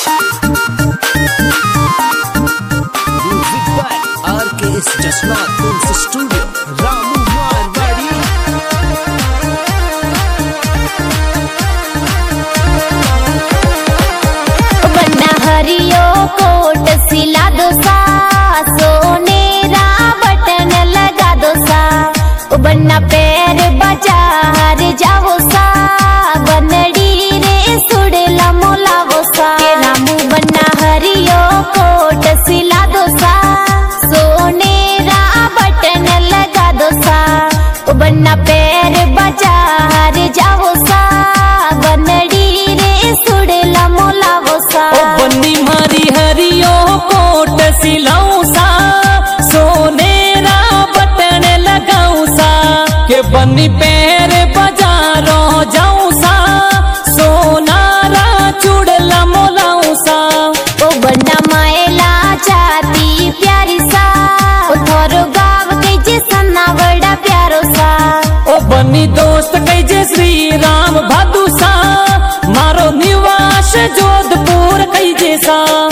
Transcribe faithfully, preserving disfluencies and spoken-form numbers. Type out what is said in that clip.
Music by R K S Jasnath films studio Ramu Marwadi. बन्ना हरियो कोट सिला दो सा, सोनेरा बटन लगा दो सा, ओ बन्ना पैर बाजार जाओ सा, बनड़ी रे सुड़ला मोलावो सा। रामू बन्ना हरियो कोट सिला दो सा, सोनेरा बटन लगा दो सा, ओ बन्ना पैर बाजार जाओ सा, बनड़ी रे सुड़ला मोलावो सा। ओ बन्नी मारी हरियो कोट सिलाऊ सा, सोनेरा बटन लगाऊ सा, के बन्नी पैर बाजारों जाऊ सा, सोनारा चूड़ला मोलाऊ सा। ओ बन्ना मायला जाती प्यारी सा, ओ थोरो गाव के जे सन्ना बड़ा प्यारो सा। ओ बन्नी दोस्त कैजे श्री राम भादू सा, मारो निवास जोधपुर कैजे सा।